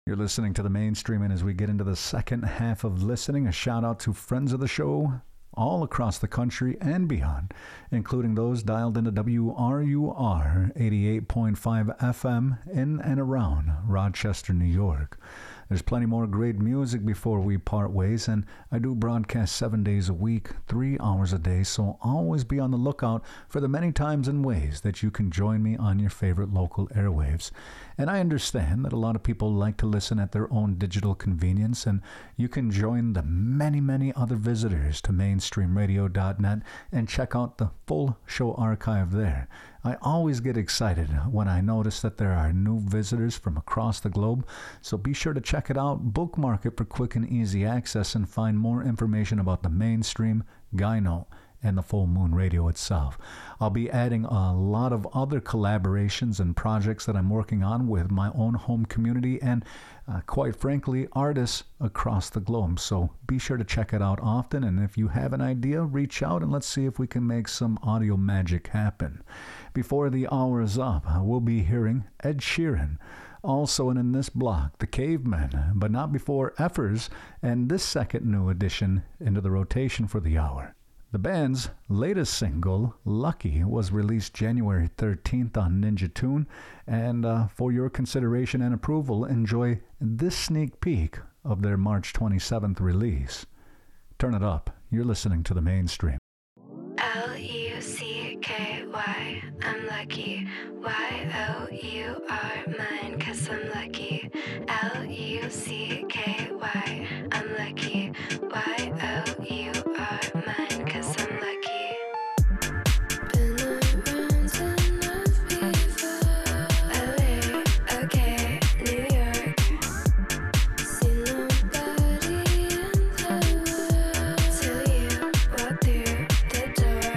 You're listening to the Mainstream, and as we get into the second half of listening, a shout out to friends of the show all across the country and beyond, including those dialed into WRUR 88.5 FM in and around Rochester, New York. There's plenty more great music before we part ways, and I do broadcast 7 days a week, 3 hours a day, so always be on the lookout for the many times and ways that you can join me on your favorite local airwaves. And I understand that a lot of people like to listen at their own digital convenience, and you can join the many other visitors to mainstreamradio.net and check out the full show archive there. I always get excited when I notice that there are new visitors from across the globe, so be sure to check it out, bookmark it for quick and easy access, and find more information about the Mainstream, Gyno, and the Full Moon Radio itself. I'll be adding a lot of other collaborations and projects that I'm working on with my own home community and, quite frankly, artists across the globe. So be sure to check it out often, and if you have an idea, reach out and let's see if we can make some audio magic happen. Before the hour is up, we'll be hearing Ed Sheeran. Also, and in this block, The Cavemen, but not before Effers, and this second new addition into the rotation for the hour. The band's latest single, Lucky, was released January 13th on Ninja Tune, and for your consideration and approval, enjoy this sneak peek of their March 27th release. Turn it up. You're listening to the Mainstream. Lucky, I'm lucky. Y-O-U-R, mine, 'cause I'm lucky. Lucky, I'm lucky. Y-O-U-R, mine, 'cause I'm lucky. Been around enough before. LA, okay, New York. See nobody in the world till you walk through the door.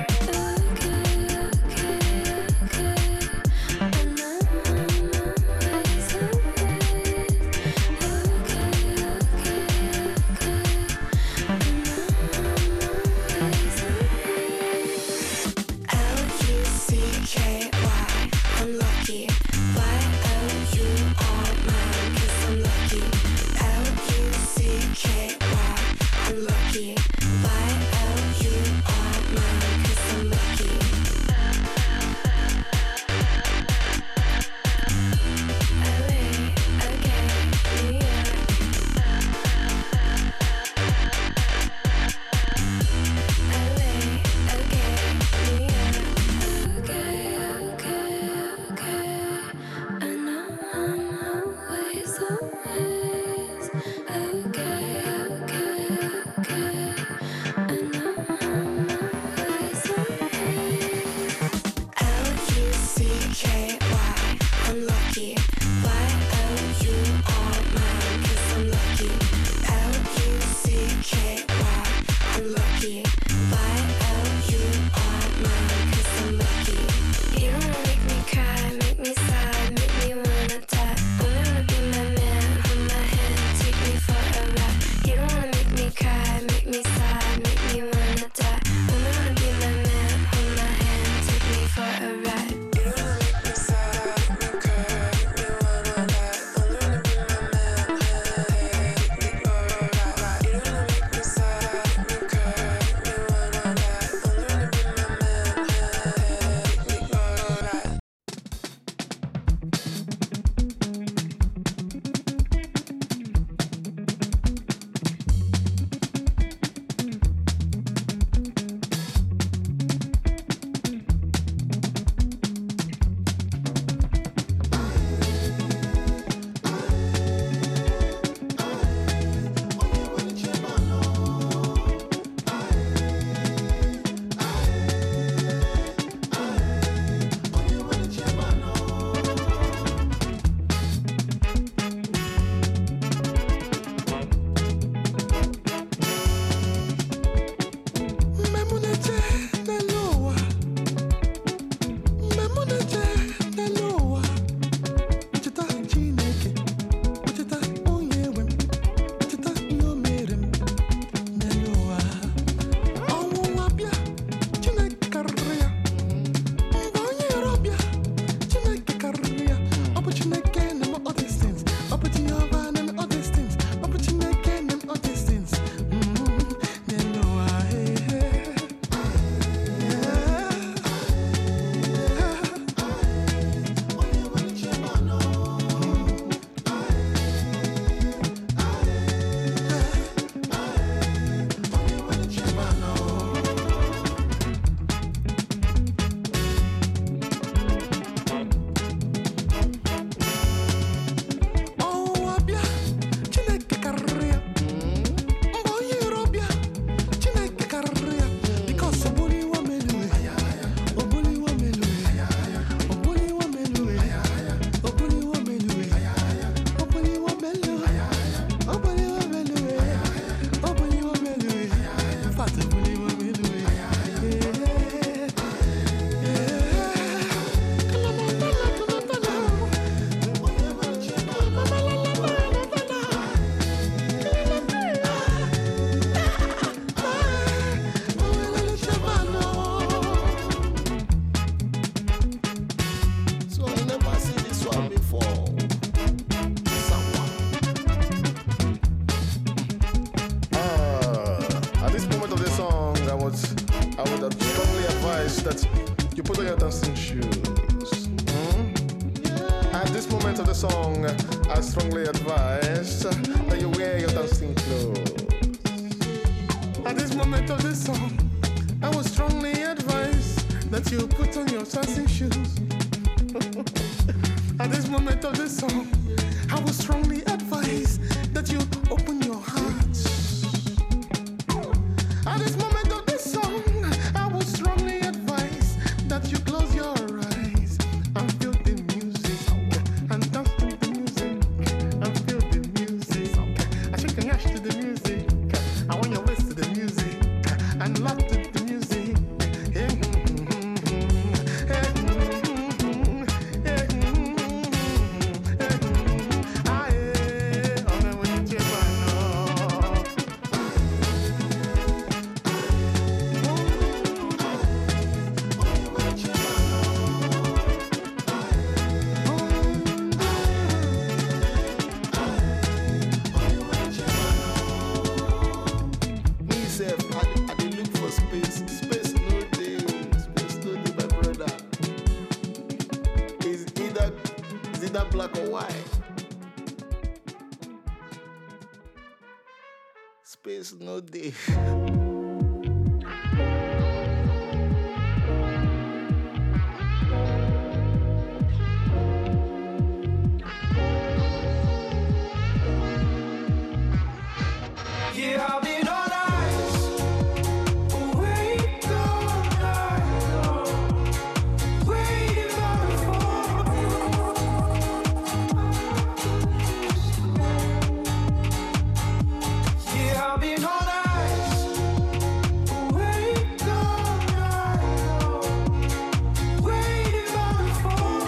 I would strongly advise that you put on your dancing shoes. At this moment of the song, I strongly advise that you wear your dancing clothes. At this moment of the song, I would strongly advise that you put on your dancing shoes. At this moment of the song, I would strongly advise that you open your heart. At this moment of the song, I would strongly advise that you close your eyes and feel the music and dance to the music and feel the music. I shake your ash to the music. I want your waist to the music and laugh to the music. Black or white. Space no day. Yeah, I've been on ice, awake all night long, waiting for the fall. Yeah, I've been on ice, awake all night long, waiting for the fall.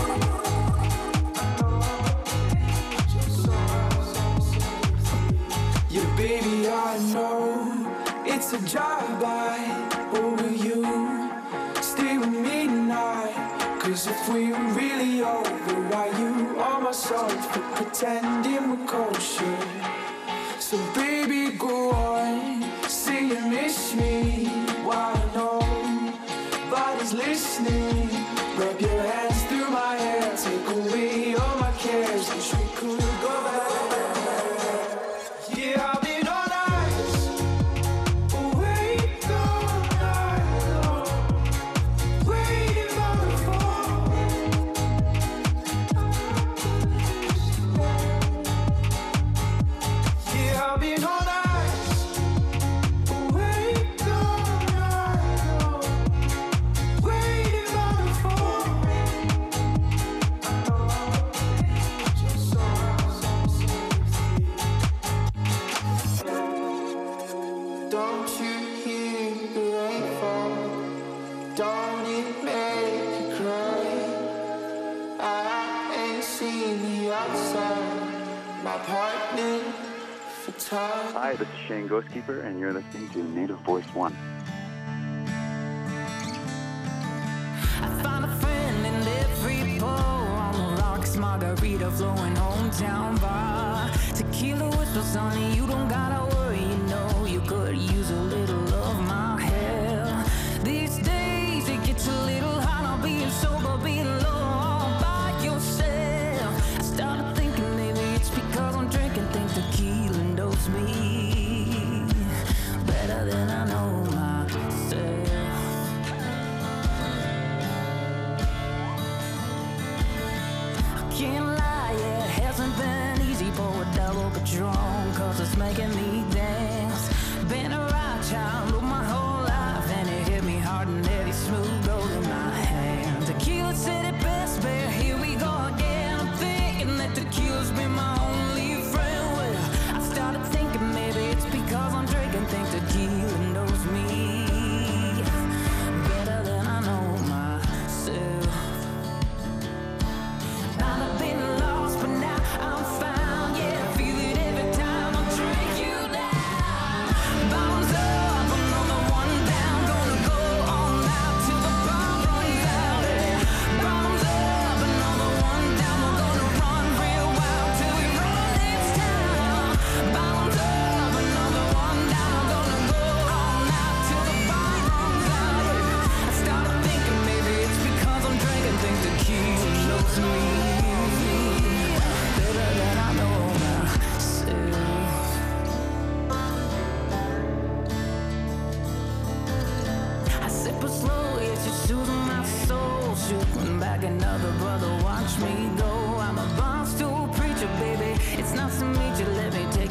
Yeah, baby, I know it's a drive-by over you. Stay with me tonight, 'cause if we were really over, why you on my side for pretending we're kosher? So baby, go on, say you miss me. Why nobody's listening? Rub your hands through my hair, take away all my cares, 'cause we could go back. Yeah, I've been on ice, awake all night long, waiting for the fall. Yeah, I've been on ice, awake all night long, waiting for the fall. Don't you hear the rainfall? Don't it make you cry? I ain't seen the outside, my apartment for time. Hi, this is Shane Ghostkeeper, and you're listening to Native Voice One. I found a friend in every bowl on the rocks, margarita flowing hometown bar. Tequila whispers, honey, you don't gotta worry, you know you could use a little of my help. These days it gets a little hard, I'll being sober, being low all by yourself. I started thinking maybe it's because I'm drinking, think tequila knows me better than I know myself. Can't lie, yeah, it hasn't been easy for a double Patron, 'cause it's making me dance. Been a right child of my whole life, and it hit me hard and heavy, smooth gold in my hand. Tequila said it best, but here we go again. I'm thinking that tequila's been my only friend. Well, I started thinking maybe it's because I'm drinking, think tequila knows me better than I know myself. I've been lost, but now I'm found. Yeah, feel it every time I drink you down. Bones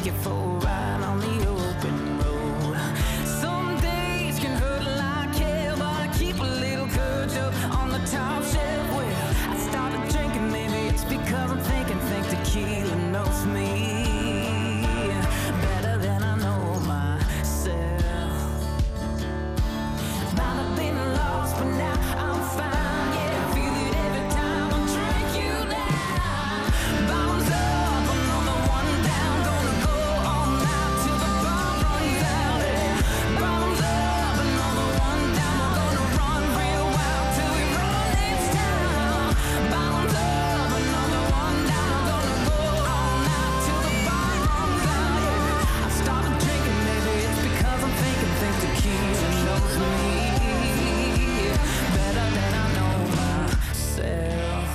take you for a ride on the open road. Some days can hurt like hell, but I keep a little courage up on the top shelf. Well, I started drinking, maybe it's because I'm thinking tequila knows me better than I know myself. Might have been lost, but now I'm fine. Yeah, I feel it every time I drink you down. Bottoms up, another one down. Gonna go all night till the bar runs out. Yeah. Bottoms up, another one down. We're gonna run real wild till we run this town. Bottoms up, another one down. Gonna go all night till the bar runs out. Yeah. I started drinking, maybe it's because I'm thinking tequila knows me better than I know myself.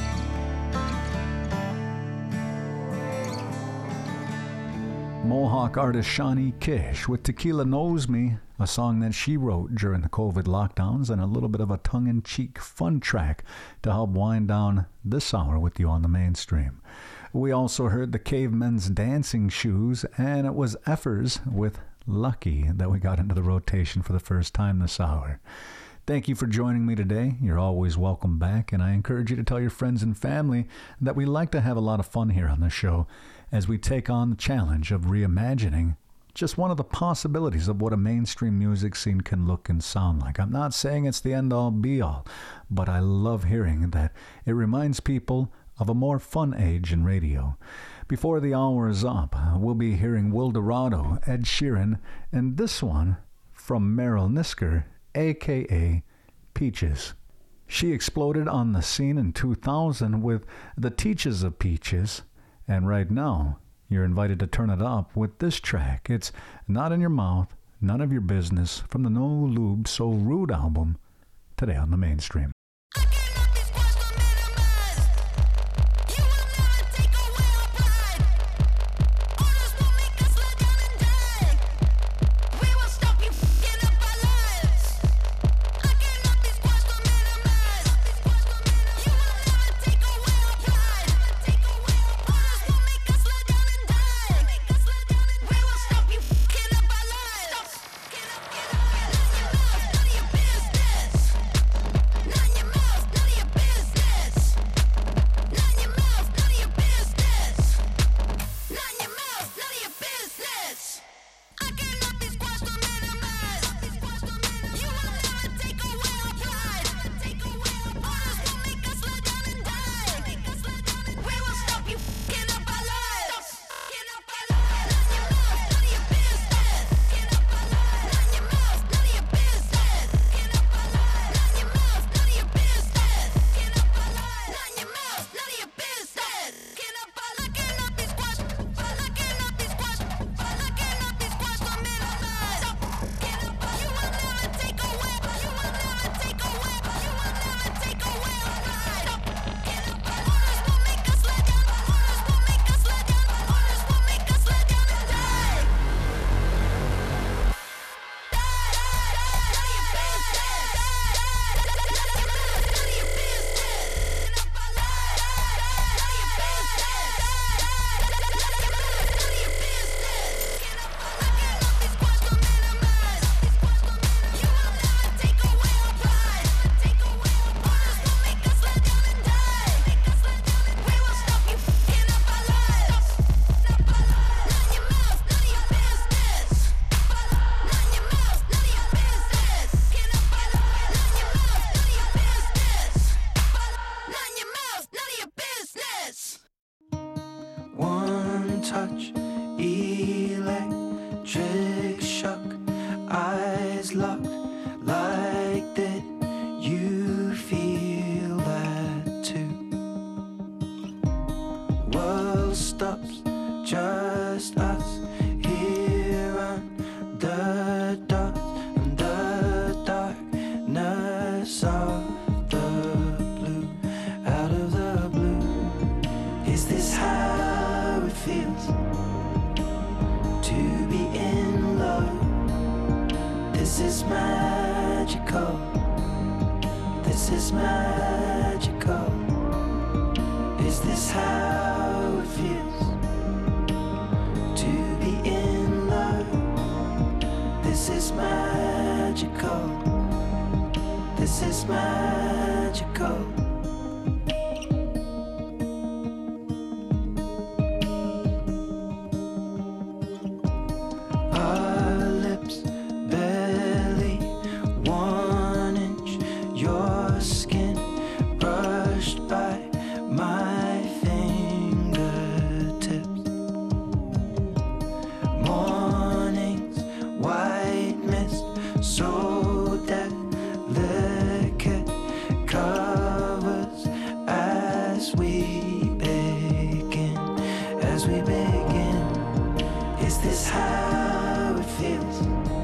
Mohawk artist Shawnee Kish with Tequila Knows Me, a song that she wrote during the COVID lockdowns, and a little bit of a tongue-in-cheek fun track to help wind down this hour with you on the mainstream. We also heard the Cavemen's Dancing Shoes, and it was Effers with Lucky that we got into the rotation for the first time this hour. Thank you for joining me today. You're always welcome back, and I encourage you to tell your friends and family that we like to have a lot of fun here on the show as we take on the challenge of reimagining just one of the possibilities of what a mainstream music scene can look and sound like. I'm not saying it's the end-all be-all, but I love hearing that it reminds people of a more fun age in radio. Before the hour is up, we'll be hearing Will Dorado, Ed Sheeran, and this one from Meryl Nisker, a.k.a. Peaches. She exploded on the scene in 2000 with The Teaches of Peaches, and right now, you're invited to turn it up with this track. It's Not in Your Mouth, None of Your Business, from the No Lube So Rude album, today on the mainstream. Is this how it feels to is magical. Our lips barely 1 inch, your skin brushed by my fingertips. Mornings, white mist, so delicate, covers as we begin. Is this how it feels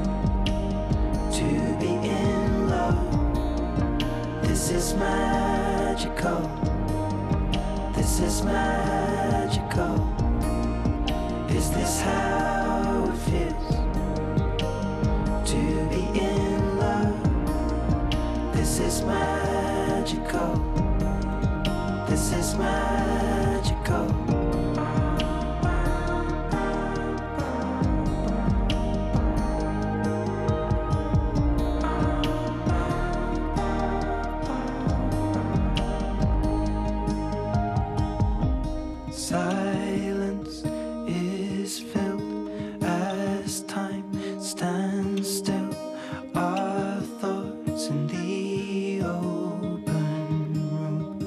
to be in love? This is magical. This is magical. Is this how it feels to be in love? This is magical. This is magical. Silence is filled as time stands still. Our thoughts in the open room.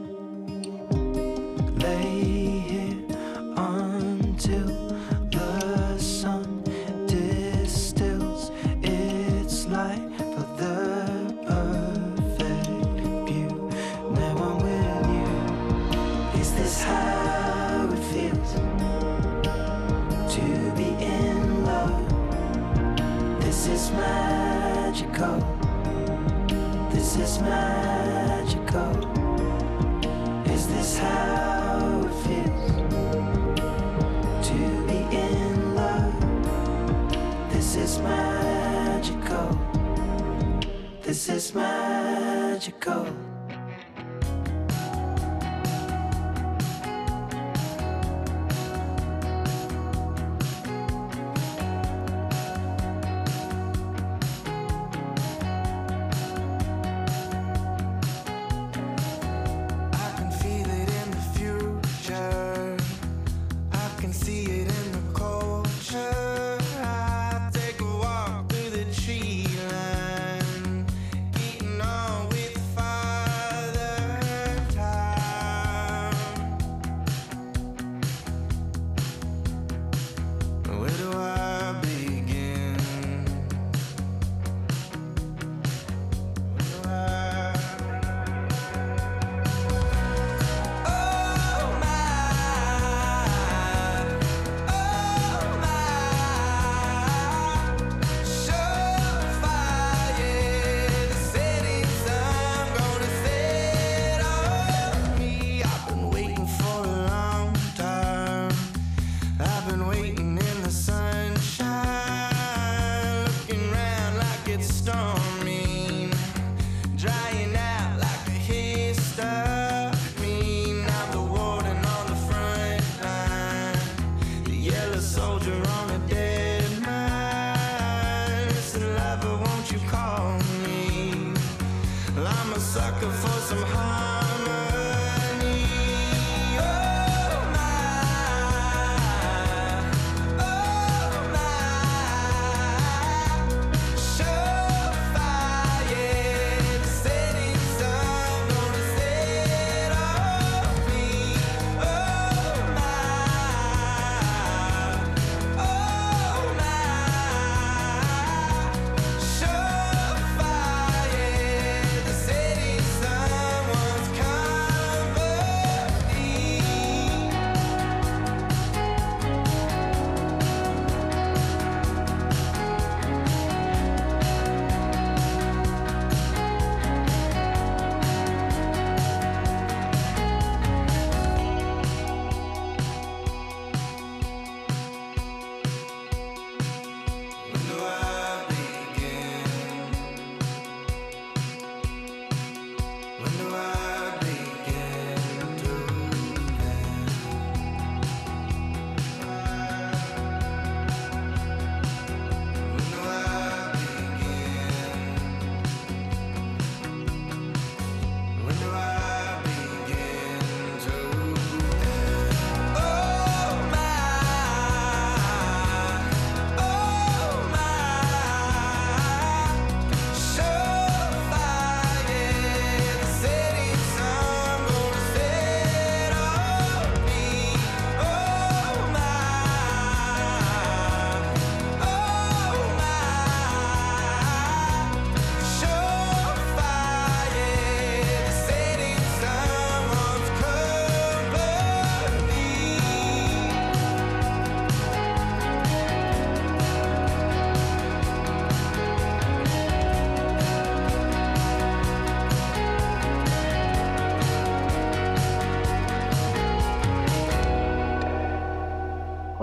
Lay here until the sun distills its light for the perfect view. Now I'm with you. Is this how it feels to be in love? This is magical. This is magical. Is this how it feels to be in love? This is magical. This is magical.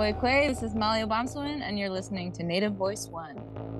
Koi Kwe. This is Malia Bomswin, and you're listening to Native Voice One.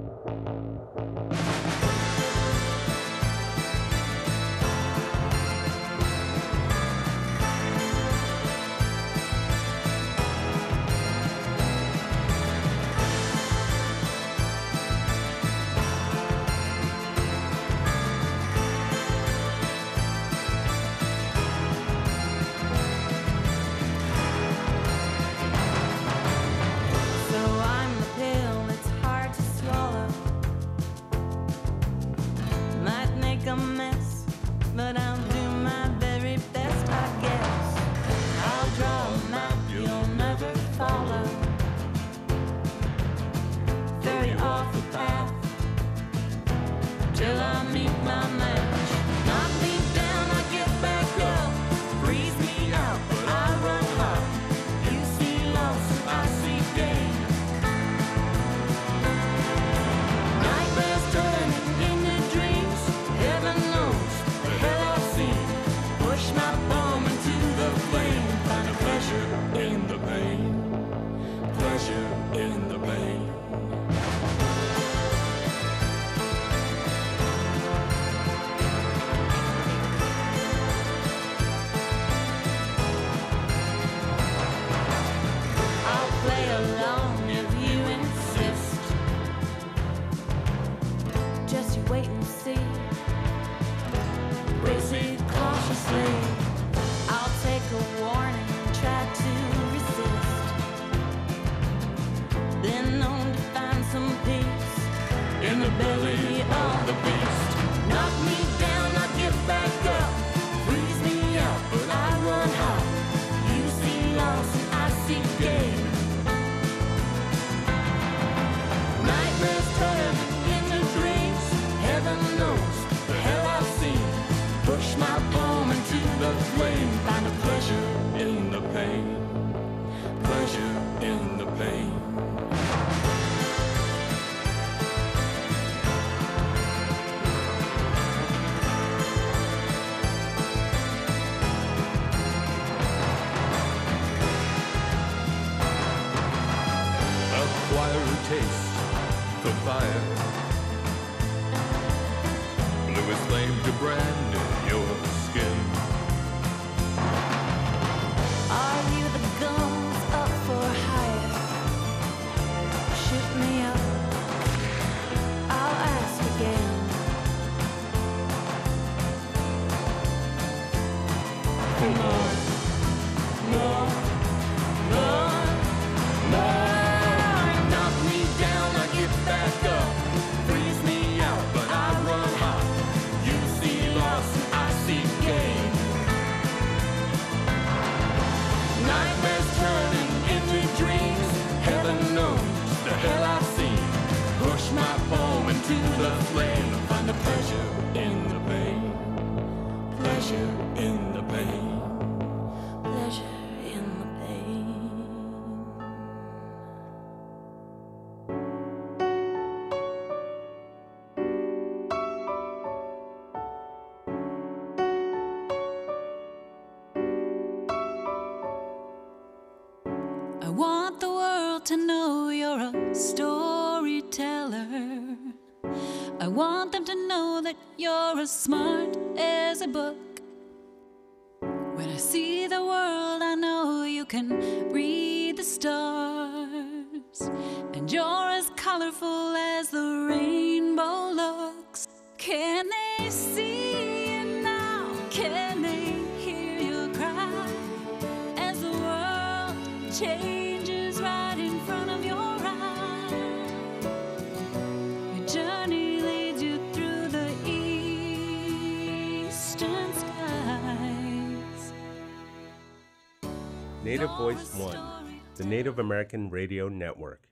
To know you're a storyteller. I want them to know that you're as smart as a book. When I see the world, I know you can read the stars. And you're as colorful as the rainbow looks. Can they see you now? Can they hear you cry? As the world changes right in front of your eyes, your journey leads you through the eastern skies. Native Voice One, the Native American Radio Network.